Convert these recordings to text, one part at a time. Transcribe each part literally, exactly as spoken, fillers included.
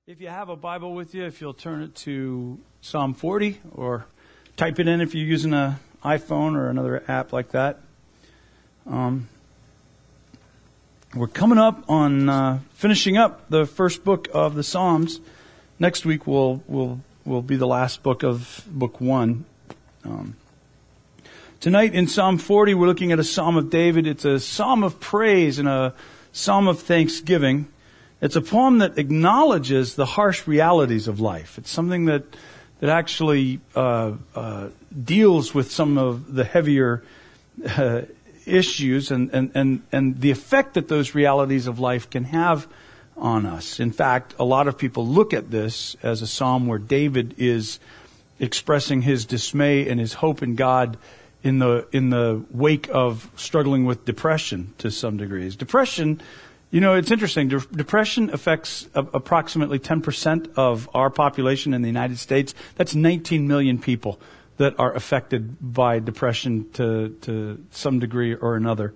If you have a Bible with you, if you'll turn it to Psalm forty or type it in if you're using an iPhone or another app like that. Um, we're coming up on uh, finishing up the first book of the Psalms. Next week will will will be the last book of book one. Um, tonight in Psalm forty, we're looking at a Psalm of David. It's a psalm of praise and a psalm of thanksgiving. It's a poem that acknowledges the harsh realities of life. It's something that that actually uh, uh, deals with some of the heavier uh, issues and, and, and, and the effect that those realities of life can have on us. In fact, a lot of people look at this as a psalm where David is expressing his dismay and his hope in God in the in the wake of struggling with depression to some degrees. Depression, you know, it's interesting. De- depression affects a- approximately ten percent of our population in the United States. That's nineteen million people that are affected by depression to to some degree or another.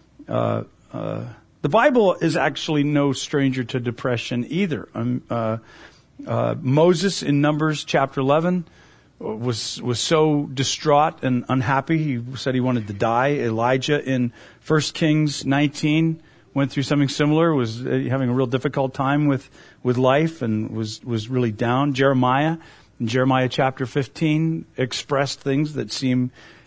Uh, uh, the Bible is actually no stranger to depression either. Um, uh, uh, Moses in Numbers chapter eleven was was so distraught and unhappy. He said he wanted to die. Elijah in First Kings nineteen went through something similar, was having a real difficult time with, with life and was, was really down. Jeremiah, in Jeremiah chapter fifteen, expressed things that seem,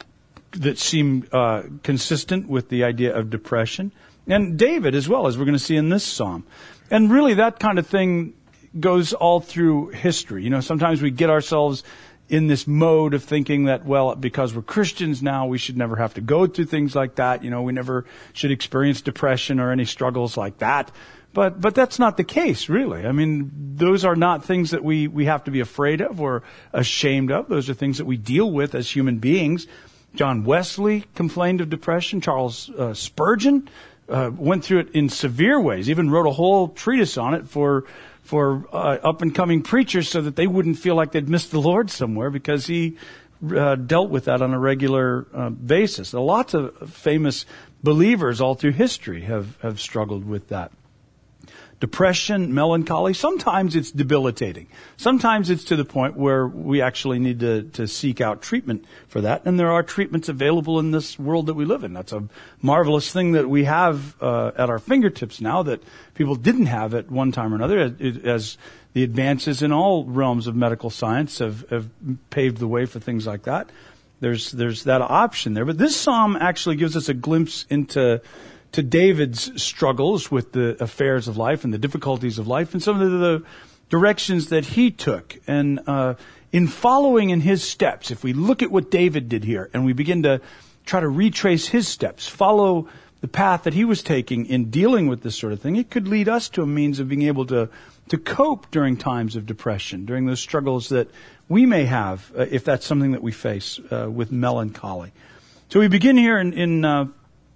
that seem, uh, consistent with the idea of depression. And David as well, as we're going to see in this psalm. And really that kind of thing goes all through history. You know, sometimes we get ourselves in this mode of thinking that, well, because we're Christians now, we should never have to go through things like that. You know, we never should experience depression or any struggles like that. But, but that's not the case, really. I mean, those are not things that we, we have to be afraid of or ashamed of. Those are things that we deal with as human beings. John Wesley complained of depression. Charles uh, Spurgeon uh, went through it in severe ways, even wrote a whole treatise on it for for uh, up-and-coming preachers so that they wouldn't feel like they'd missed the Lord somewhere, because he uh, dealt with that on a regular uh, basis. Lots of famous believers all through history have, have struggled with that. Depression, melancholy, sometimes it's debilitating. Sometimes it's to the point where we actually need to, to seek out treatment for that. And there are treatments available in this world that we live in. That's a marvelous thing that we have uh, at our fingertips now that people didn't have at one time or another, as the advances in all realms of medical science have, have paved the way for things like that. There's, there's that option there. But this psalm actually gives us a glimpse into to David's struggles with the affairs of life and the difficulties of life and some of the directions that he took. And uh, in following in his steps, if we look at what David did here and we begin to try to retrace his steps, follow the path that he was taking in dealing with this sort of thing, it could lead us to a means of being able to, to cope during times of depression, during those struggles that we may have, uh, if that's something that we face uh, with melancholy. So we begin here in... in uh,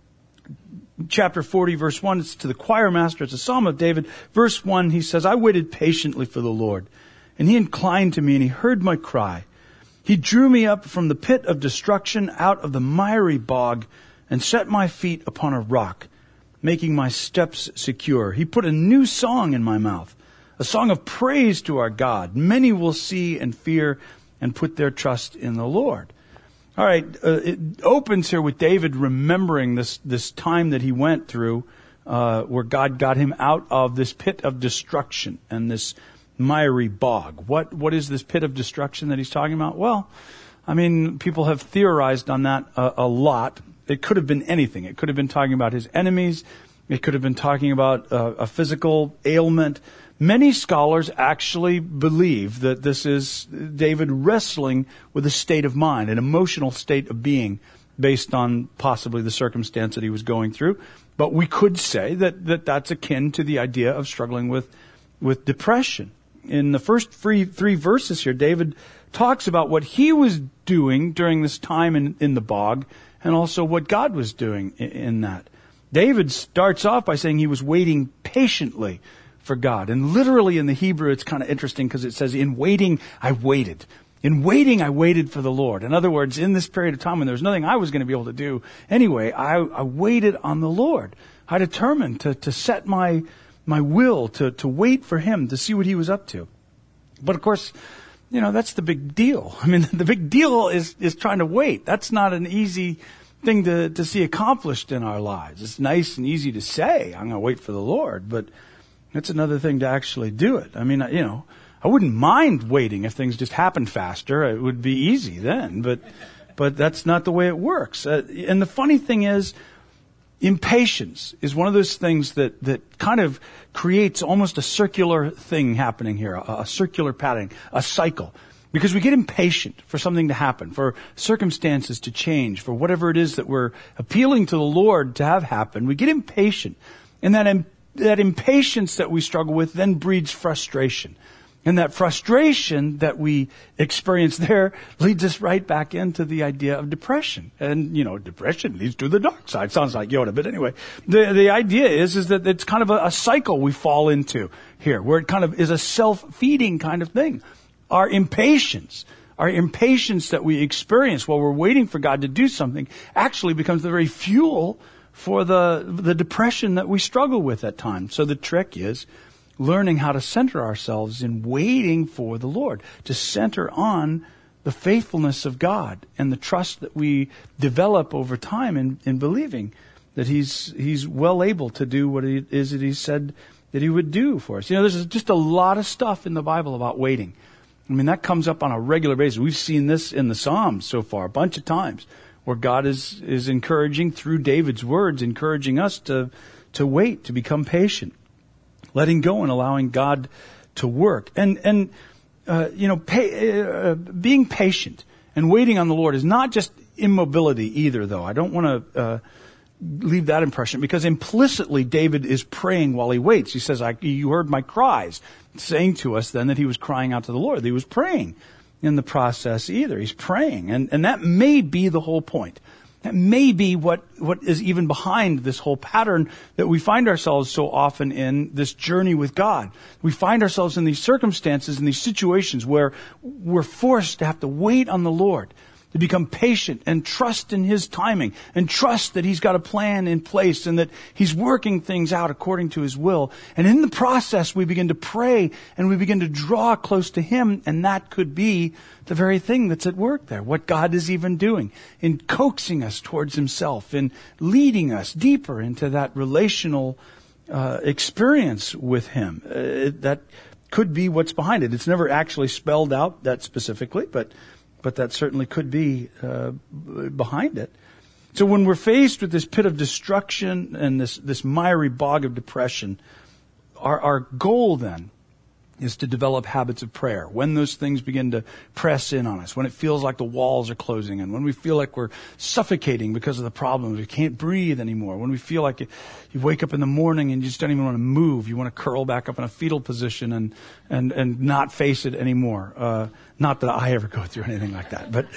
Chapter forty, verse one, it's to the choir master. It's a psalm of David. Verse one, he says, I waited patiently for the Lord, and he inclined to me, and he heard my cry. He drew me up from the pit of destruction, out of the miry bog, and set my feet upon a rock, making my steps secure. He put a new song in my mouth, a song of praise to our God. Many will see and fear and put their trust in the Lord. All right, uh, it opens here with David remembering this this time that he went through uh, where God got him out of this pit of destruction and this miry bog. What What is this pit of destruction that he's talking about? Well, I mean, people have theorized on that a, a lot. It could have been anything. It could have been talking about his enemies. It could have been talking about uh, a physical ailment. Many scholars actually believe that this is David wrestling with a state of mind, an emotional state of being, based on possibly the circumstance that he was going through. But we could say that, that that's akin to the idea of struggling with, with depression. In the first three, three verses here, David talks about what he was doing during this time in, in the bog, and also what God was doing in, in that. David starts off by saying he was waiting patiently for God. And literally in the Hebrew, it's kind of interesting because it says, in waiting, I waited. In waiting, I waited for the Lord. In other words, in this period of time when there was nothing I was going to be able to do anyway, I, I waited on the Lord. I determined to, to set my my will to, to wait for him, to see what he was up to. But of course, you know, that's the big deal. I mean, the big deal is, is trying to wait. That's not an easy thing to, to see accomplished in our lives. It's nice and easy to say, I'm going to wait for the Lord, but that's another thing to actually do it. I mean, you know, I wouldn't mind waiting if things just happened faster. It would be easy then, but, but that's not the way it works. Uh, and the funny thing is, impatience is one of those things that, that kind of creates almost a circular thing happening here, a, a circular pattern, a cycle. Because we get impatient for something to happen, for circumstances to change, for whatever it is that we're appealing to the Lord to have happen. We get impatient. And that, im- that impatience that we struggle with then breeds frustration. And that frustration that we experience there leads us right back into the idea of depression. And, you know, depression leads to the dark side. Sounds like Yoda, but anyway. The the idea is, is that it's kind of a, a cycle we fall into here, where it kind of is a self-feeding kind of thing. Our impatience, our impatience that we experience while we're waiting for God to do something actually becomes the very fuel for the the depression that we struggle with at times. So the trick is learning how to center ourselves in waiting for the Lord, to center on the faithfulness of God and the trust that we develop over time in, in believing that He's He's well able to do what it is that He said that He would do for us. You know, there's just a lot of stuff in the Bible about waiting. I mean, that comes up on a regular basis. We've seen this in the Psalms so far a bunch of times, where God is is encouraging, through David's words, encouraging us to to wait, to become patient, letting go and allowing God to work. And, and uh, you know, pay, uh, being patient and waiting on the Lord is not just immobility either, though. I don't want to uh, leave that impression, because implicitly David is praying while he waits. He says, I, you heard my cries, saying to us then that he was crying out to the Lord. He was praying in the process either. He's praying. And, and that may be the whole point. That may be what, what is even behind this whole pattern that we find ourselves so often in, this journey with God. We find ourselves in these circumstances, in these situations where we're forced to have to wait on the Lord, to become patient and trust in His timing, and trust that He's got a plan in place and that He's working things out according to His will. And in the process, we begin to pray and we begin to draw close to Him, and that could be the very thing that's at work there, what God is even doing in coaxing us towards Himself, in leading us deeper into that relational uh, experience with Him. Uh, that could be what's behind it. It's never actually spelled out that specifically, but But that certainly could be uh, behind it. So when we're faced with this pit of destruction and this, this miry bog of depression, our, our goal then is to develop habits of prayer. When those things begin to press in on us, when it feels like the walls are closing in, when we feel like we're suffocating because of the problems, we can't breathe anymore, when we feel like you, you wake up in the morning and you just don't even want to move, you want to curl back up in a fetal position and and and not face it anymore. Uh, not that I ever go through anything like that, but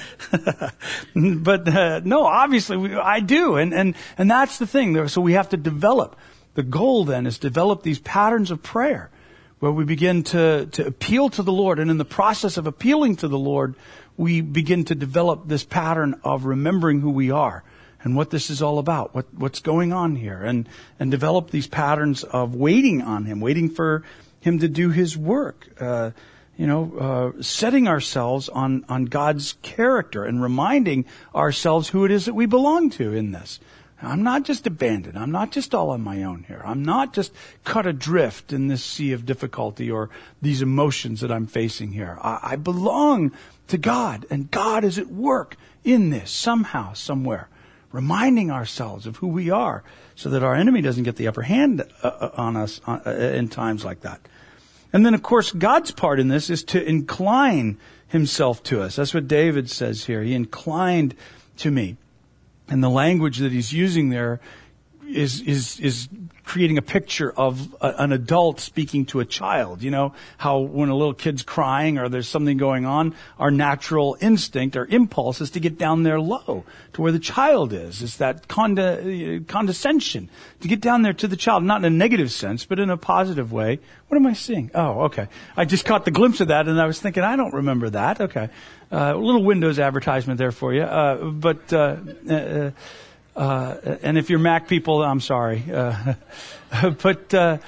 but uh, no, obviously we, I do, and and and that's the thing. So we have to develop. The goal then is develop these patterns of prayer, where we begin to, to appeal to the Lord. And in the process of appealing to the Lord, we begin to develop this pattern of remembering who we are and what this is all about, what, what's going on here, and, and develop these patterns of waiting on Him, waiting for Him to do His work, uh, you know, uh, setting ourselves on, on God's character and reminding ourselves who it is that we belong to in this. I'm not just abandoned. I'm not just all on my own here. I'm not just cut adrift in this sea of difficulty or these emotions that I'm facing here. I, I belong to God, and God is at work in this somehow, somewhere, reminding ourselves of who we are so that our enemy doesn't get the upper hand uh, on us uh, in times like that. And then, of course, God's part in this is to incline Himself to us. That's what David says here. He inclined to me. And the language that he's using there is is is creating a picture of a, an adult speaking to a child. You know, how when a little kid's crying or there's something going on, our natural instinct or impulse is to get down there low to where the child is. It's that conde- condescension, to get down there to the child, not in a negative sense, but in a positive way. What am I seeing? Oh, okay. I just caught the glimpse of that, and I was thinking, I don't remember that. Okay. Uh, a little Windows advertisement there for you. Uh, but, uh, uh, uh, and if you're Mac people, I'm sorry. Uh, but, uh,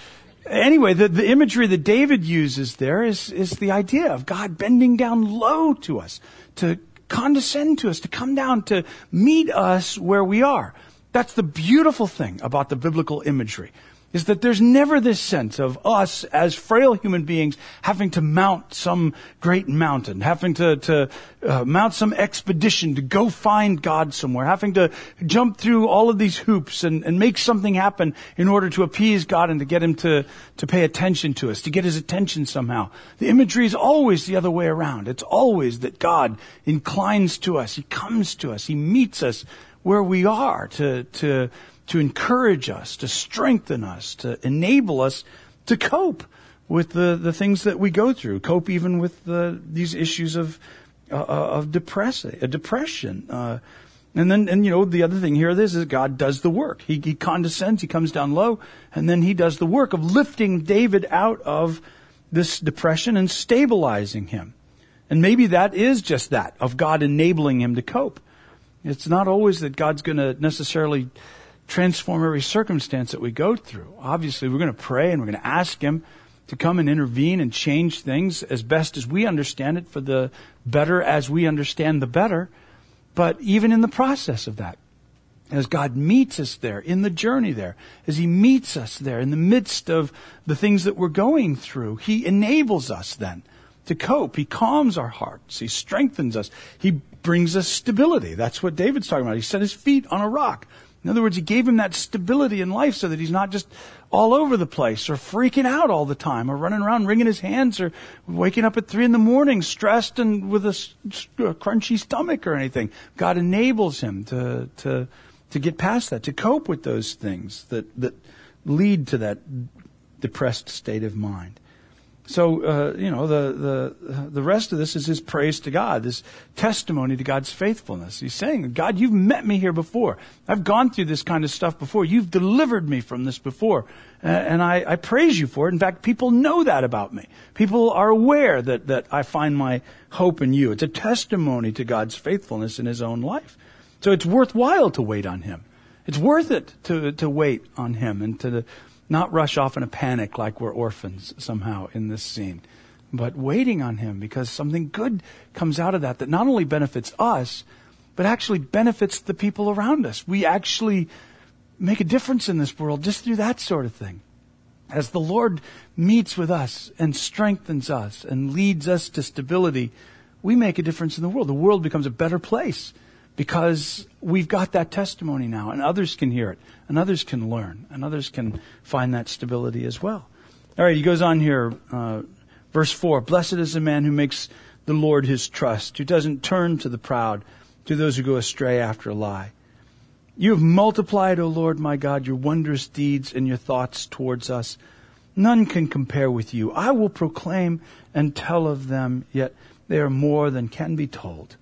anyway, the, the imagery that David uses there is, is the idea of God bending down low to us, to condescend to us, to come down, to meet us where we are. That's the beautiful thing about the biblical imagery, is that there's never this sense of us as frail human beings having to mount some great mountain, having to, to uh, mount some expedition to go find God somewhere, having to jump through all of these hoops and, and make something happen in order to appease God and to get him to, to pay attention to us, to get his attention somehow. The imagery is always the other way around. It's always that God inclines to us. He comes to us. He meets us where we are to, to, to encourage us, to strengthen us, to enable us to cope with the, the things that we go through, cope even with the, these issues of uh, of depress, uh, depression. Uh, and then, and you know, the other thing here is, is God does the work. He, he condescends, he comes down low, and then he does the work of lifting David out of this depression and stabilizing him. And maybe that is just that, of God enabling him to cope. It's not always that God's going to necessarily transform every circumstance that we go through. Obviously, we're going to pray and we're going to ask him to come and intervene and change things as best as we understand it, for the better as we understand the better. But even in the process of that, as God meets us there, in the journey there, as he meets us there in the midst of the things that we're going through, he enables us then to cope. He calms our hearts. He strengthens us. He brings us stability. That's what David's talking about. He set his feet on a rock. In other words, he gave him that stability in life so that he's not just all over the place or freaking out all the time or running around wringing his hands or waking up at three in the morning stressed and with a, a crunchy stomach or anything. God enables him to, to, to get past that, to cope with those things that, that lead to that depressed state of mind. So, uh, you know, the, the, the rest of this is his praise to God, this testimony to God's faithfulness. He's saying, God, you've met me here before. I've gone through this kind of stuff before. You've delivered me from this before. Uh, and I, I praise you for it. In fact, people know that about me. People are aware that, that I find my hope in you. It's a testimony to God's faithfulness in his own life. So it's worthwhile to wait on him. It's worth it to, to wait on him and to not rush off in a panic like we're orphans somehow in this scene, but waiting on him because something good comes out of that that not only benefits us, but actually benefits the people around us. We actually make a difference in this world just through that sort of thing. As the Lord meets with us and strengthens us and leads us to stability, we make a difference in the world. The world becomes a better place because we've got that testimony now, and others can hear it, and others can learn, and others can find that stability as well. All right, he goes on here, uh, verse four, blessed is the man who makes the Lord his trust, who doesn't turn to the proud, to those who go astray after a lie. You have multiplied, O Lord my God, your wondrous deeds and your thoughts towards us. None can compare with you. I will proclaim and tell of them, yet they are more than can be told.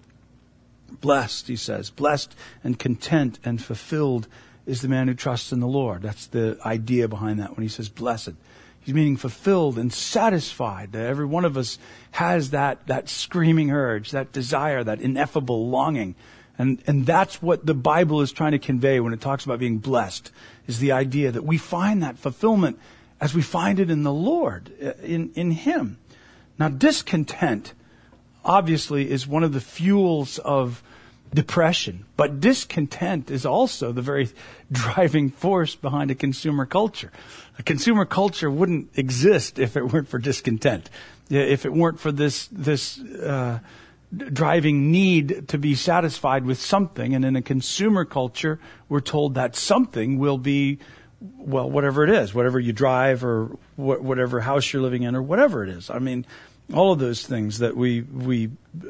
Blessed, he says, blessed and content and fulfilled is the man who trusts in the Lord. That's the idea behind that when he says blessed. He's meaning fulfilled and satisfied. Every one of us has that, that screaming urge, that desire, that ineffable longing. And, and that's what the Bible is trying to convey when it talks about being blessed, is the idea that we find that fulfillment as we find it in the Lord, in, in him. Now, discontent obviously is one of the fuels of depression, but discontent is also the very driving force behind a consumer culture. A consumer culture wouldn't exist if it weren't for discontent, if it weren't for this this uh, driving need to be satisfied with something. And in a consumer culture, we're told that something will be, well, whatever it is, whatever you drive or wh- whatever house you're living in or whatever it is. I mean, all of those things that we we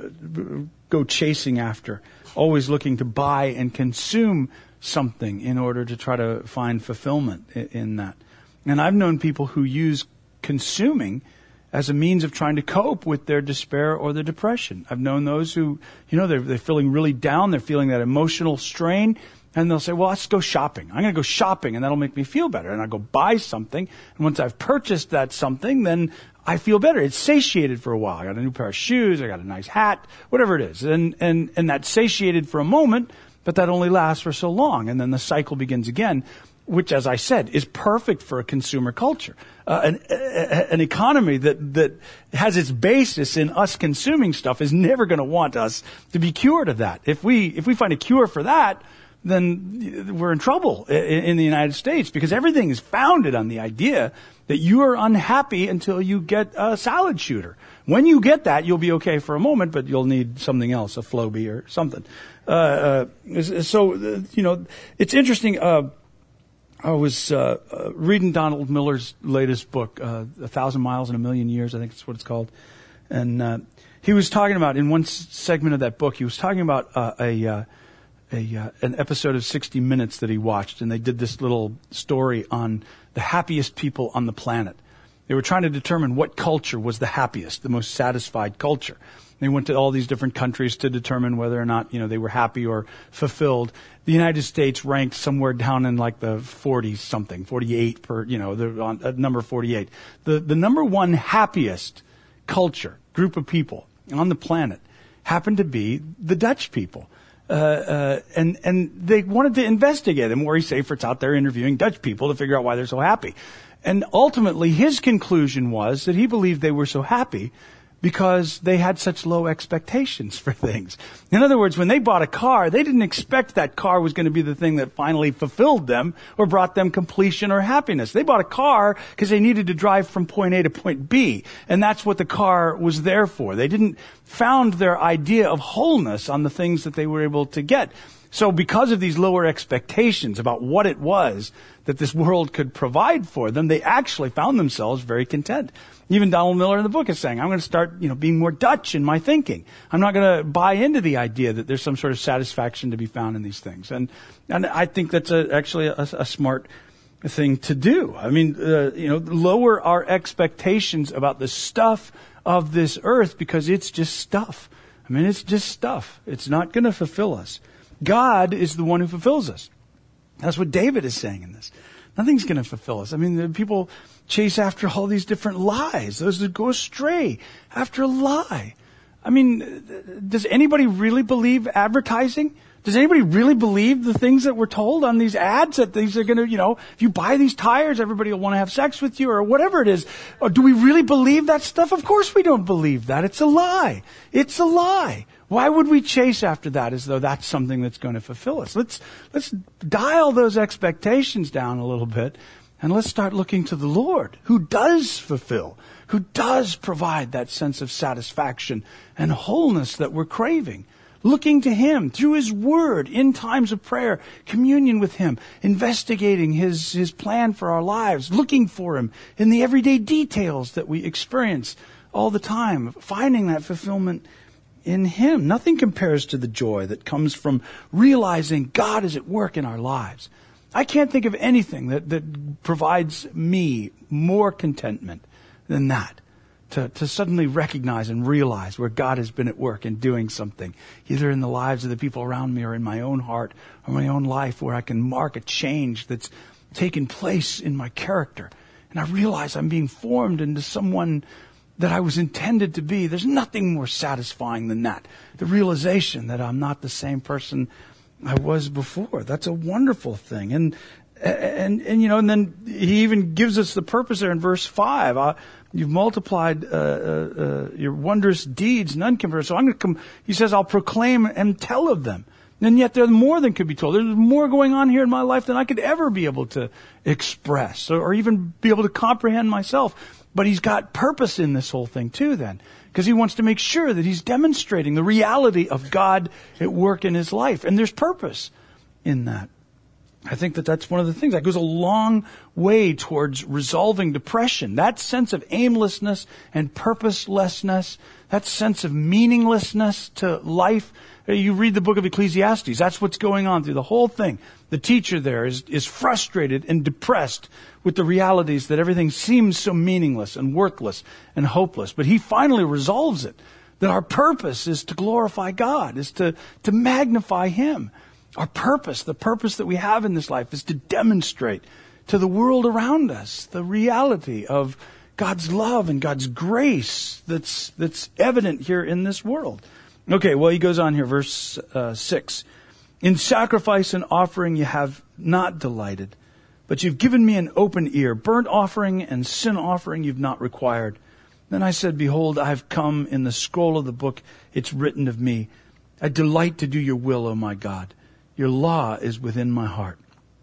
go chasing after, always looking to buy and consume something in order to try to find fulfillment in that. And I've known people who use consuming as a means of trying to cope with their despair or their depression. I've known those who, you know, they're, they're feeling really down, they're feeling that emotional strain, and they'll say, well, let's go shopping. I'm going to go shopping, and that'll make me feel better. And I'll go buy something, and once I've purchased that something, then I feel better. It's satiated for a while. I got a new pair of shoes, I got a nice hat, whatever it is. And, and, and that's satiated for a moment, but that only lasts for so long. And then the cycle begins again. which, as I said, is perfect for a consumer culture. Uh, an, a, an economy that, that has its basis in us consuming stuff is never going to want us to be cured of that. If we, if we find a cure for that, then we're in trouble in, in the United States, because everything is founded on the idea that you are unhappy until you get a salad shooter. When you get that, you'll be okay for a moment, but you'll need something else, a Flowbee or something. Uh, uh, so, uh, you know, it's interesting. Uh, I was uh, uh, reading Donald Miller's latest book, uh, A Thousand Miles in a Million Years, I think that's what it's called. And uh, he was talking about, in one s- segment of that book, he was talking about uh, a, uh, a uh, an episode of sixty minutes that he watched, and they did this little story on the happiest people on the planet. They were trying to determine what culture was the happiest, the most satisfied culture. They went to all these different countries to determine whether or not, you know, they were happy or fulfilled. The United States ranked somewhere down in like the forties something, forty-eight per, you know, the on, uh, number forty-eight. The the number one happiest culture, group of people on the planet happened to be the Dutch people. Uh, uh, and, and they wanted to investigate them. Maurice Seyffert's out there interviewing Dutch people to figure out why they're so happy. And ultimately, his conclusion was that he believed they were so happy because they had such low expectations for things. In other words, when they bought a car, they didn't expect that car was going to be the thing that finally fulfilled them or brought them completion or happiness. They bought a car because they needed to drive from point A to point B, and that's what the car was there for. They didn't found their idea of wholeness on the things that they were able to get. So because of these lower expectations about what it was that this world could provide for them, they actually found themselves very content. Even Donald Miller in the book is saying, I'm going to start, you know, being more Dutch in my thinking. I'm not going to buy into the idea that there's some sort of satisfaction to be found in these things. And and I think that's a, actually a, a smart thing to do. I mean, uh, you know, lower our expectations about the stuff of this earth, because it's just stuff. I mean, it's just stuff. It's not going to fulfill us. God is the one who fulfills us. That's what David is saying in this. Nothing's going to fulfill us. I mean, the people chase after all these different lies. Those that go astray after a lie. I mean, does anybody really believe advertising? Does anybody really believe the things that we're told on these ads, that these are going to, you know, if you buy these tires, everybody will want to have sex with you or whatever it is? Or do we really believe that stuff? Of course we don't believe that. It's a lie. It's a lie. Why would we chase after that as though that's something that's going to fulfill us? Let's, let's dial those expectations down a little bit, and let's start looking to the Lord, who does fulfill, who does provide that sense of satisfaction and wholeness that we're craving. Looking to Him through His Word in times of prayer, communion with Him, investigating His, His plan for our lives, looking for Him in the everyday details that we experience all the time, finding that fulfillment in Him. Nothing compares to the joy that comes from realizing God is at work in our lives. I can't think of anything that, that provides me more contentment than that. To, to suddenly recognize and realize where God has been at work and doing something, either in the lives of the people around me or in my own heart or my own life, where I can mark a change that's taken place in my character. And I realize I'm being formed into someone that I was intended to be. There's nothing more satisfying than that. The realization that I'm not the same person I was before. That's a wonderful thing. And, and, and you know, and then he even gives us the purpose there in verse five. Uh, You've multiplied uh, uh, uh, your wondrous deeds, none compared. So I'm going to come. He says, I'll proclaim and tell of them. And yet there's more than could be told. There's more going on here in my life than I could ever be able to express or, or even be able to comprehend myself. But He's got purpose in this whole thing too then, because He wants to make sure that He's demonstrating the reality of God at work in His life. And there's purpose in that. I think that that's one of the things that goes a long way towards resolving depression. That sense of aimlessness and purposelessness, that sense of meaninglessness to life. You read the book of Ecclesiastes. That's what's going on through the whole thing. The teacher there is, is frustrated and depressed with the realities that everything seems so meaningless and worthless and hopeless. But he finally resolves it. That our purpose is to glorify God, is to, to magnify Him. Our purpose, the purpose that we have in this life, is to demonstrate to the world around us the reality of God's love and God's grace that's that's evident here in this world. Okay, well, he goes on here, verse uh, six. In sacrifice and offering you have not delighted. But you've given me an open ear. Burnt offering and sin offering you've not required. Then I said, behold, I have come. In the scroll of the book it's written of me. I delight to do your will, O my God. Your law is within my heart.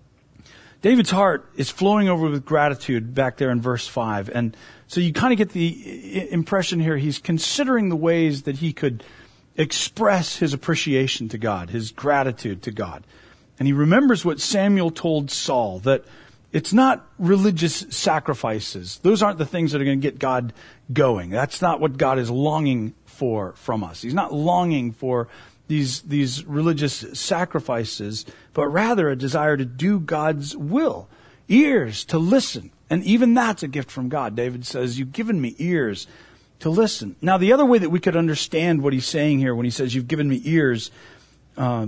David's heart is flowing over with gratitude back there in verse five. And so you kind of get the impression here he's considering the ways that he could express his appreciation to God, his gratitude to God. And he remembers what Samuel told Saul, that it's not religious sacrifices. Those aren't the things that are going to get God going. That's not what God is longing for from us. He's not longing for these these religious sacrifices, but rather a desire to do God's will. Ears to listen. And even that's a gift from God. David says, you've given me ears to listen. Now, the other way that we could understand what he's saying here when he says, you've given me ears, uh,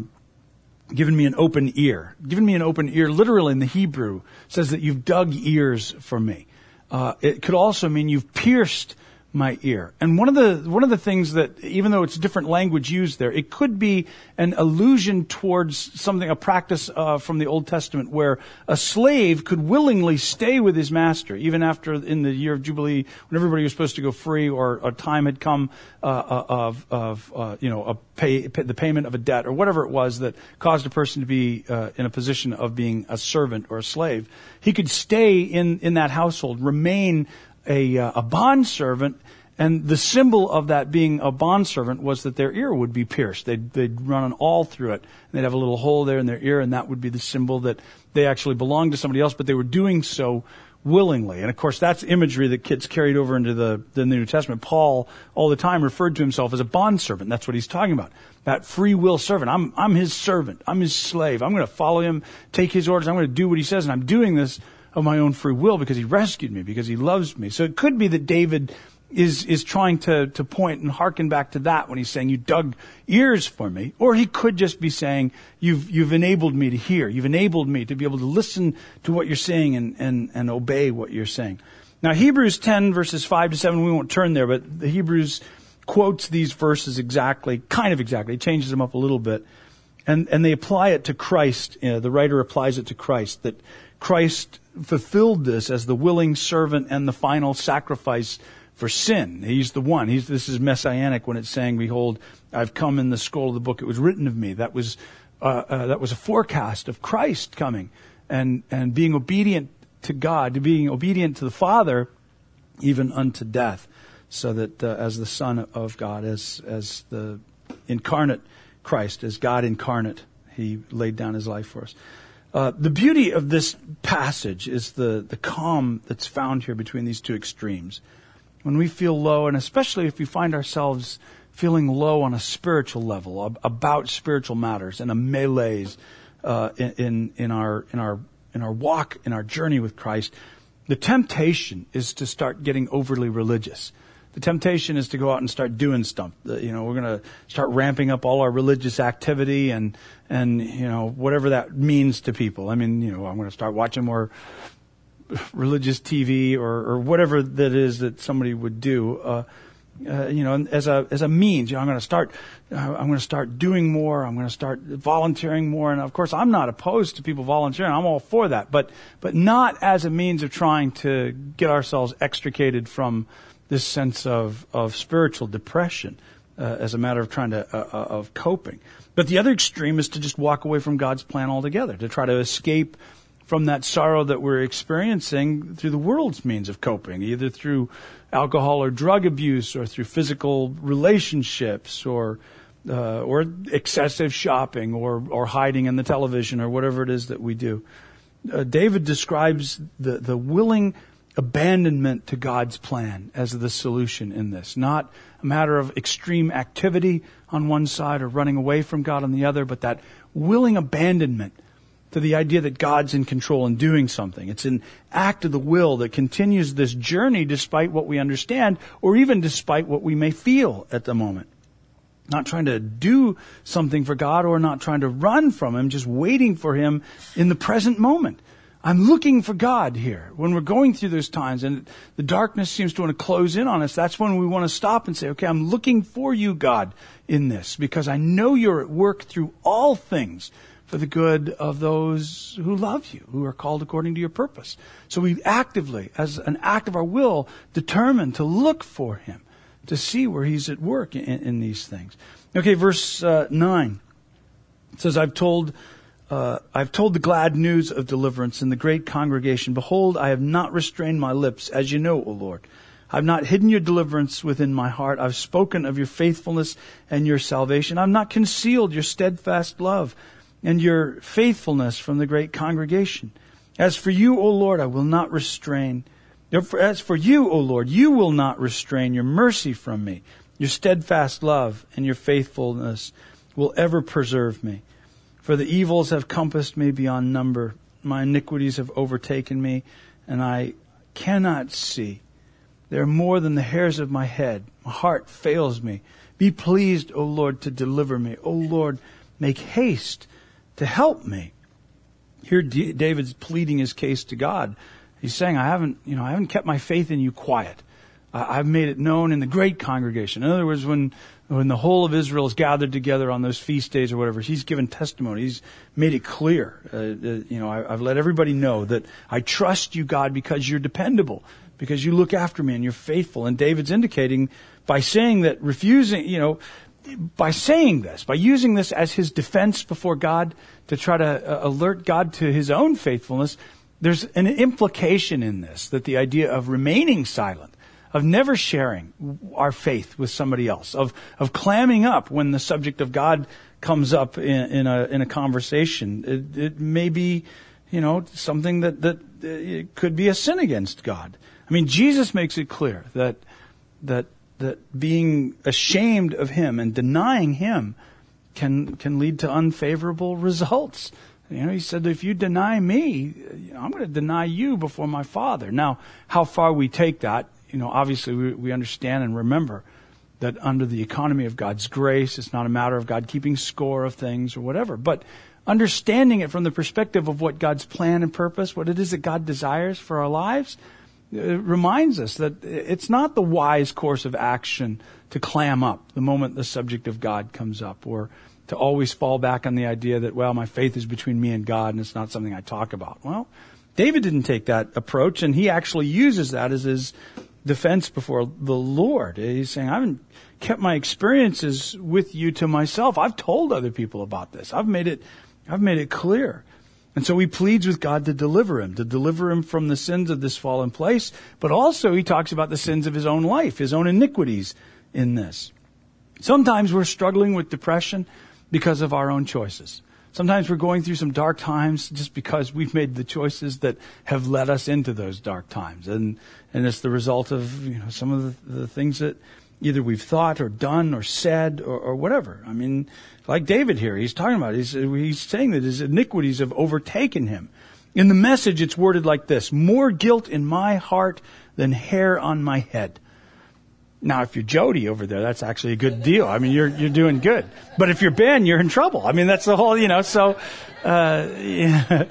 given me an open ear. Given me an open ear, literally in the Hebrew, says that you've dug ears for me. Uh, it could also mean you've pierced my ear. And one of the one of the things that, even though it's different language used there, it could be an allusion towards something, a practice uh, from the Old Testament where a slave could willingly stay with his master, even after in the year of Jubilee, when everybody was supposed to go free, or a time had come uh, of of uh, you know a pay, pay the payment of a debt or whatever it was that caused a person to be uh, in a position of being a servant or a slave. He could stay in in that household, remain a uh, a bondservant, and the symbol of that being a bondservant was that their ear would be pierced. They'd, they'd run an awl through it, and they'd have a little hole there in their ear, and that would be the symbol that they actually belonged to somebody else, but they were doing so willingly. And of course, that's imagery that gets carried over into the, the New Testament. Paul all the time referred to himself as a bondservant. That's what he's talking about. That free will servant. I'm, I'm his servant. I'm his slave. I'm going to follow him, take his orders. I'm going to do what he says, and I'm doing this of my own free will because he rescued me, because he loves me. So it could be that David is is trying to, to point and hearken back to that when he's saying, you dug ears for me. Or he could just be saying, you've you've enabled me to hear. You've enabled me to be able to listen to what you're saying and, and, and obey what you're saying. Now, Hebrews ten, verses five to seven, we won't turn there, but the Hebrews quotes these verses exactly, kind of exactly, changes them up a little bit. And, and they apply it to Christ. You know, the writer applies it to Christ, that Christ fulfilled this as the willing servant and the final sacrifice for sin. He's the one. He's, this is messianic when it's saying, behold, I've come. In the scroll of the book it was written of me. That was uh, uh, that was a forecast of Christ coming and and being obedient to God, to being obedient to the Father, even unto death, so that uh, as the Son of God, as as the incarnate Christ, as God incarnate, he laid down his life for us. Uh, the beauty of this passage is the, the calm that's found here between these two extremes. When we feel low, and especially if we find ourselves feeling low on a spiritual level, ab- about spiritual matters, and a malaise uh, in, in in our in our in our walk, in our journey with Christ, the temptation is to start getting overly religious. The temptation is to go out and start doing stuff. You know, we're going to start ramping up all our religious activity and, and, you know, whatever that means to people. I mean, you know, I'm going to start watching more religious T V or, or whatever that is that somebody would do, uh, uh, you know, as a, as a means. You know, I'm going to start, uh, I'm going to start doing more. I'm going to start volunteering more. And of course, I'm not opposed to people volunteering. I'm all for that, but, but not as a means of trying to get ourselves extricated from this sense of, of spiritual depression uh, as a matter of trying to, uh, uh, of coping. But the other extreme is to just walk away from God's plan altogether, to try to escape from that sorrow that we're experiencing through the world's means of coping, either through alcohol or drug abuse, or through physical relationships, or uh, or excessive shopping, or or hiding in the television, or whatever it is that we do. Uh, David describes the, the willing abandonment to God's plan as the solution in this. Not a matter of extreme activity on one side or running away from God on the other, but that willing abandonment to the idea that God's in control and doing something. It's an act of the will that continues this journey despite what we understand, or even despite what we may feel at the moment. Not trying to do something for God, or not trying to run from Him, just waiting for Him in the present moment. I'm looking for God here. When we're going through those times and the darkness seems to want to close in on us, that's when we want to stop and say, okay, I'm looking for you, God, in this, because I know you're at work through all things for the good of those who love you, who are called according to your purpose. So we actively, as an act of our will, determine to look for him, to see where he's at work in, in these things. Okay, verse uh, nine. It says, I've told uh, I've told the glad news of deliverance in the great congregation. Behold, I have not restrained my lips, as you know, O Lord. I've not hidden your deliverance within my heart. I've spoken of your faithfulness and your salvation. I've not concealed your steadfast love and your faithfulness from the great congregation. As for you, O Lord, I will not restrain. As for you, O Lord, you will not restrain your mercy from me. Your steadfast love and your faithfulness will ever preserve me. For the evils have compassed me beyond number. My iniquities have overtaken me, and I cannot see. They are more than the hairs of my head. My heart fails me. Be pleased, O Lord, to deliver me. O Lord, make haste to help me. Here D- David's pleading his case to God. He's saying, I haven't, you know, I haven't kept my faith in you quiet. I- I've made it known in the great congregation. In other words, when when the whole of Israel is gathered together on those feast days or whatever, he's given testimony. He's made it clear. Uh, uh, you know, I, I've let everybody know that I trust you, God, because you're dependable, because you look after me and you're faithful. And David's indicating by saying that, refusing, you know, by saying this, by using this as his defense before God to try to uh, alert God to his own faithfulness, there's an implication in this, that the idea of remaining silent, of never sharing our faith with somebody else, of of clamming up when the subject of God comes up in, in a in a conversation, it, it may be, you know, something that that it could be a sin against God. I mean, Jesus makes it clear that that that being ashamed of him and denying him can can lead to unfavorable results. You know, he said, if you deny me, you know, I'm going to deny you before my Father. Now, how far we take that, you know, obviously we, we understand and remember that under the economy of God's grace, it's not a matter of God keeping score of things or whatever. But understanding it from the perspective of what God's plan and purpose, what it is that God desires for our lives, it reminds us that it's not the wise course of action to clam up the moment the subject of God comes up, or to always fall back on the idea that, well, my faith is between me and God and it's not something I talk about. Well, David didn't take that approach, and he actually uses that as his defense before the Lord. He's saying, I haven't kept my experiences with you to myself. I've told other people about this. I've made it, I've made it clear. And so he pleads with God to deliver him, to deliver him from the sins of this fallen place. But also he talks about the sins of his own life, his own iniquities in this. Sometimes we're struggling with depression because of our own choices. Sometimes we're going through some dark times just because we've made the choices that have led us into those dark times. And and it's the result of, you know, some of the, the things that either we've thought or done or said or, or whatever. I mean, like David here, he's talking about, he's, he's saying that his iniquities have overtaken him. In the Message, it's worded like this: more guilt in my heart than hair on my head. Now, if you're Jody over there, that's actually a good deal. I mean, you're you're doing good. But if you're Ben, you're in trouble. I mean, that's the whole, you know, so, uh, yeah.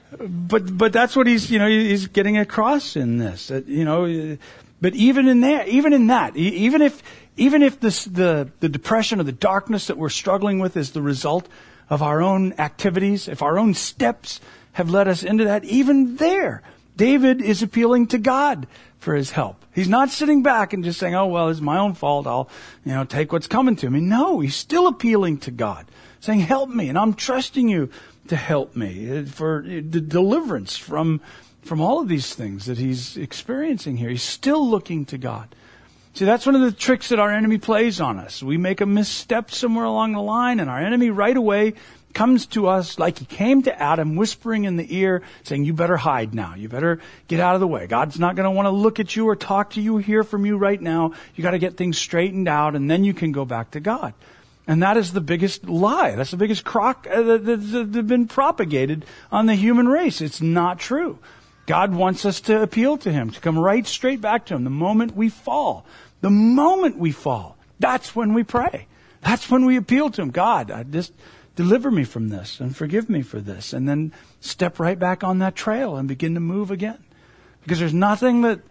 But, but that's what he's, you know, he's getting across in this, that, you know, but even in there, even in that, even if, even if this, the, the depression or the darkness that we're struggling with is the result of our own activities, if our own steps have led us into that, even there, David is appealing to God for his help. He's not sitting back and just saying, oh, well, it's my own fault. I'll, you know, take what's coming to me. No, he's still appealing to God, saying, help me. And I'm trusting you to help me for the deliverance from, from all of these things that he's experiencing here. He's still looking to God. See, that's one of the tricks that our enemy plays on us. We make a misstep somewhere along the line, and our enemy right away comes to us like he came to Adam, whispering in the ear, saying, you better hide now. You better get out of the way. God's not going to want to look at you or talk to you or hear from you right now. You got to get things straightened out, and then you can go back to God. And that is the biggest lie. That's the biggest crock that's been propagated on the human race. It's not true. God wants us to appeal to him, to come right straight back to him the moment we fall. The moment we fall, that's when we pray. That's when we appeal to him. God, I just deliver me from this and forgive me for this. And then step right back on that trail and begin to move again. Because there's nothing that,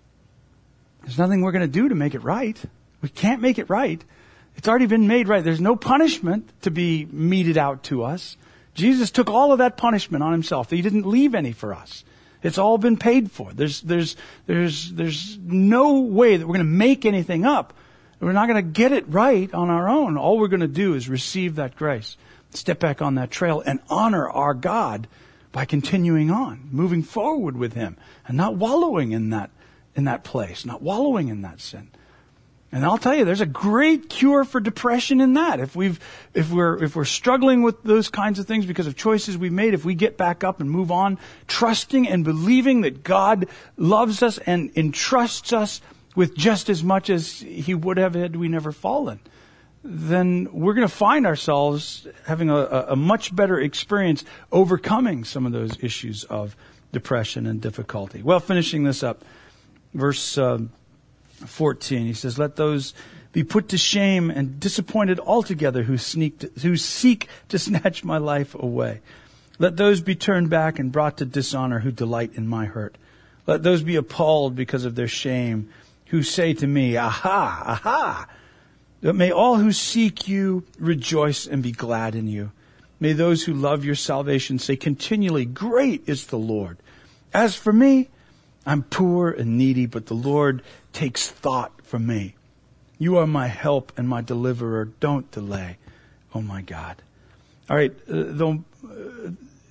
there's nothing we're going to do to make it right. We can't make it right. It's already been made right. There's no punishment to be meted out to us. Jesus took all of that punishment on himself. He didn't leave any for us. It's all been paid for. There's, there's, there's, there's no way that we're going to make anything up. We're not going to get it right on our own. All we're going to do is receive that grace, step back on that trail, and honor our God by continuing on, moving forward with him, and not wallowing in that, in that place, not wallowing in that sin. And I'll tell you, there's a great cure for depression in that. If we've, if we're, if we're struggling with those kinds of things because of choices we've made, if we get back up and move on, trusting and believing that God loves us and entrusts us with just as much as he would have had we never fallen, then we're going to find ourselves having a, a much better experience overcoming some of those issues of depression and difficulty. Well, finishing this up, verse uh, fourteen, he says, "Let those be put to shame and disappointed altogether who sneak to, who seek to snatch my life away. Let those be turned back and brought to dishonor who delight in my hurt. Let those be appalled because of their shame, who say to me, aha, aha. But may all who seek you rejoice and be glad in you. May those who love your salvation say continually, great is the Lord. As for me, I'm poor and needy, but the Lord takes thought for me. You are my help and my deliverer. Don't delay, oh my God." All right, uh, though, uh,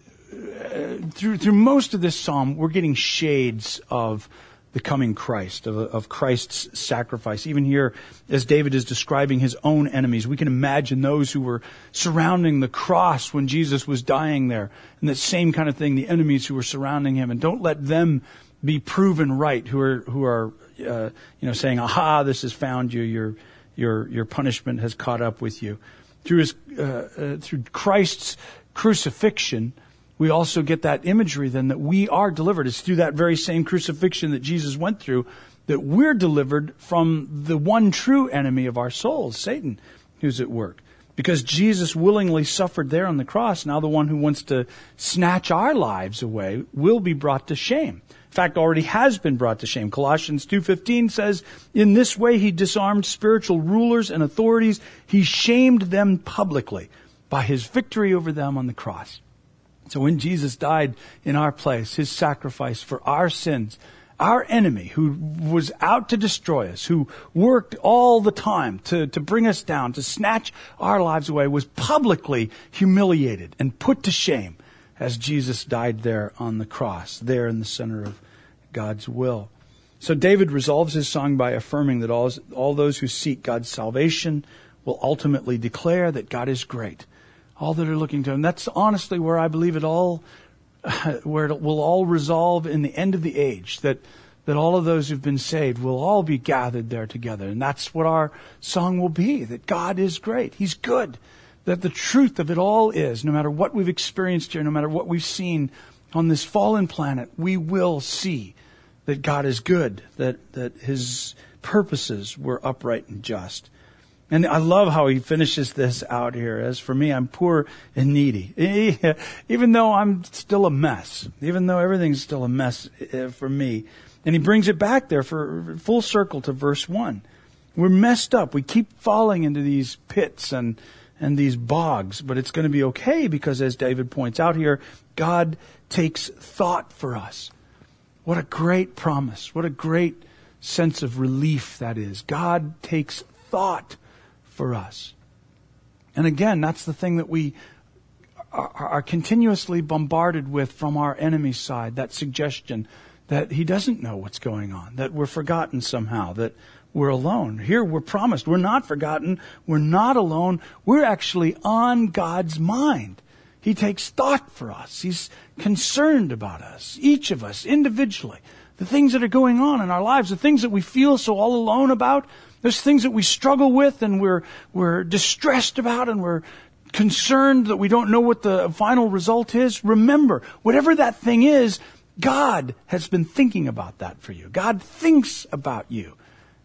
through through most of this psalm, we're getting shades of the coming Christ, of, of Christ's sacrifice. Even here, as David is describing his own enemies, we can imagine those who were surrounding the cross when Jesus was dying there. And that same kind of thing, the enemies who were surrounding him. And don't let them be proven right, who are, who are, uh, you know, saying, aha, this has found you. Your, your, your punishment has caught up with you. Through his, uh, uh, through Christ's crucifixion, we also get that imagery then that we are delivered. It's through that very same crucifixion that Jesus went through that we're delivered from the one true enemy of our souls, Satan, who's at work. Because Jesus willingly suffered there on the cross, now the one who wants to snatch our lives away will be brought to shame. In fact, already has been brought to shame. Colossians two fifteen says, "In this way he disarmed spiritual rulers and authorities. He shamed them publicly by his victory over them on the cross." So when Jesus died in our place, his sacrifice for our sins, our enemy who was out to destroy us, who worked all the time to, to bring us down, to snatch our lives away, was publicly humiliated and put to shame as Jesus died there on the cross, there in the center of God's will. So David resolves his song by affirming that all, all those who seek God's salvation will ultimately declare that God is great. All that are looking to him. That's honestly where I believe it all, where it will all resolve in the end of the age. That that all of those who've been saved will all be gathered there together. And that's what our song will be. That God is great. He's good. That the truth of it all is, no matter what we've experienced here, no matter what we've seen on this fallen planet, we will see that God is good. That, that his purposes were upright and just. And I love how he finishes this out here. As for me, I'm poor and needy. Even though I'm still a mess. Even though everything's still a mess for me. And he brings it back there for full circle to verse one. We're messed up. We keep falling into these pits and, and these bogs. But it's going to be okay because, as David points out here, God takes thought for us. What a great promise. What a great sense of relief that is. God takes thought for us. And again, that's the thing that we are, are continuously bombarded with from our enemy's side, that suggestion that he doesn't know what's going on, that we're forgotten somehow, that we're alone. Here we're promised we're not forgotten, we're not alone, we're actually on God's mind. He takes thought for us. He's concerned about us, each of us individually. The things that are going on in our lives, the things that we feel so all alone about, there's things that we struggle with and we're we're distressed about and we're concerned that we don't know what the final result is. Remember, whatever that thing is, God has been thinking about that for you. God thinks about you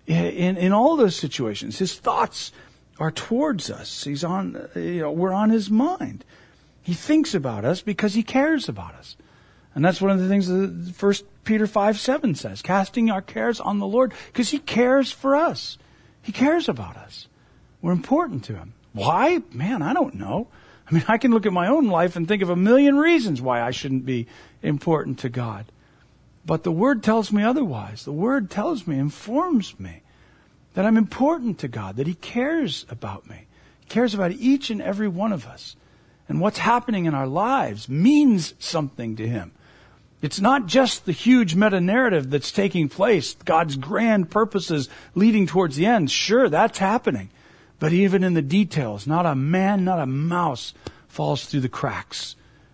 in in all those situations. His thoughts are towards us. He's on, you know, we're on his mind. He thinks about us because he cares about us. And that's one of the things that First Peter five seven says, casting our cares on the Lord because he cares for us. He cares about us. We're important to him. Why? Man, I don't know. I mean, I can look at my own life and think of a million reasons why I shouldn't be important to God. But the Word tells me otherwise. The Word tells me, informs me that I'm important to God, that He cares about me. He cares about each and every one of us. And what's happening in our lives means something to Him. It's not just the huge meta-narrative that's taking place, God's grand purposes leading towards the end. Sure, that's happening. But even in the details, not a man, not a mouse falls through the cracks,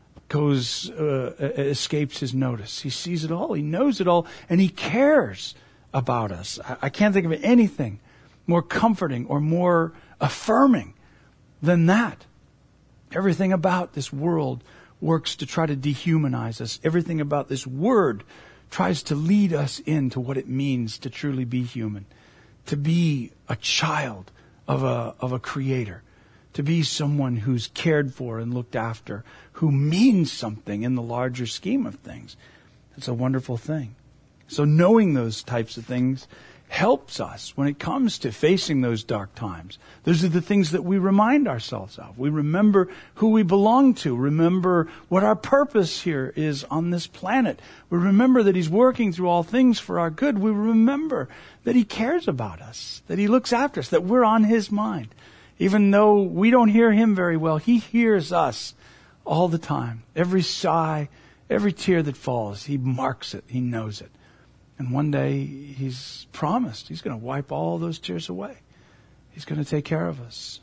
goes, uh, escapes His notice. He sees it all, He knows it all, and He cares about us. I, I can't think of anything more comforting or more affirming than that. Everything about this world works to try to dehumanize us. Everything about this word tries to lead us into what it means to truly be human, to be a child of a of a creator, to be someone who's cared for and looked after, who means something in the larger scheme of things. It's a wonderful thing. So knowing those types of things helps us when it comes to facing those dark times. Those are the things that we remind ourselves of. We remember who we belong to. Remember what our purpose here is on this planet. We remember that He's working through all things for our good. We remember that He cares about us, that He looks after us, that we're on His mind. Even though we don't hear Him very well, He hears us all the time. Every sigh, every tear that falls, He marks it. He knows it. And one day, He's promised He's going to wipe all those tears away. He's going to take care of us.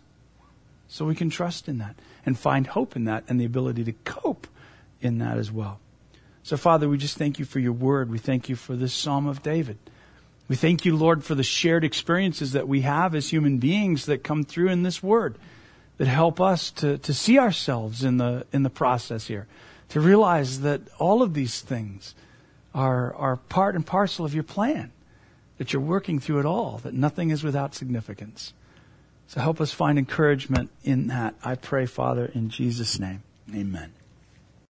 So we can trust in that and find hope in that and the ability to cope in that as well. So, Father, we just thank You for Your word. We thank You for this Psalm of David. We thank You, Lord, for the shared experiences that we have as human beings that come through in this word, that help us to, to see ourselves in the in the process here, to realize that all of these things are are part and parcel of Your plan, that You're working through it all, that nothing is without significance. So help us find encouragement in that. I pray, Father, in Jesus' name. Amen.